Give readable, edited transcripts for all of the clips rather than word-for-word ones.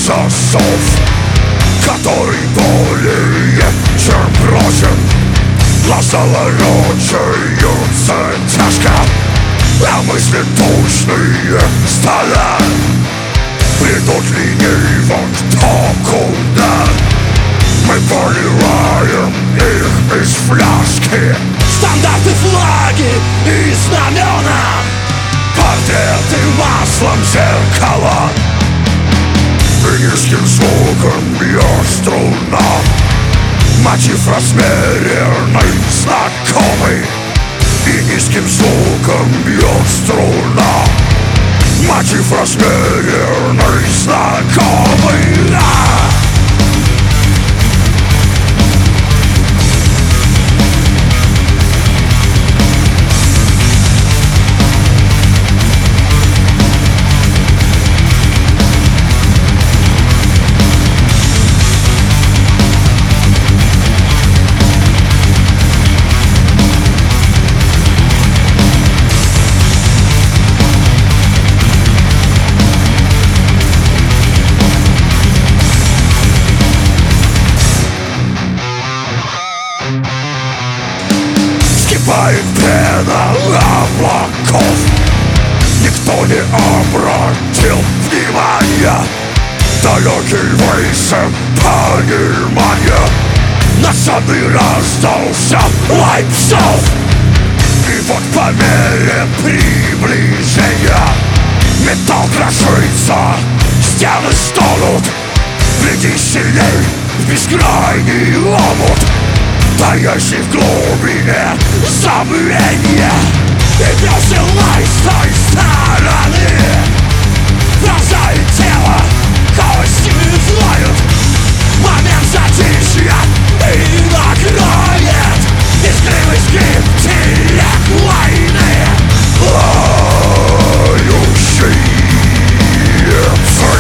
засов, который более чем прочен. Глаза ворочаются тяжко, а мысли тучные стоят. Придут ли не вот кто куда? Мы поливаем их из фляжки. Стандарты, флаги и знамена, портреты маслом зеркала. И низким звуком бьет струна, мотив размеренный, знакомый. И низким звуком бьет струна, мотив размеренный, знакомый. Вскипает пена облаков. Никто не обратил внимания. Далекий высок понимания. На сцене раздался лай псов. И вот по мере приближения металл крошится, стены стонут. Гляди сильней в бескрайний омут, таящий в глубине забвения. И бьется лай с той стороны. Пронзает тело, кости знают. Момент затишья и накроет искривый скрип телег войны. Лающие псы,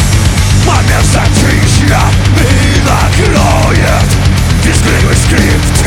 момент затишья и накроет искривый скрип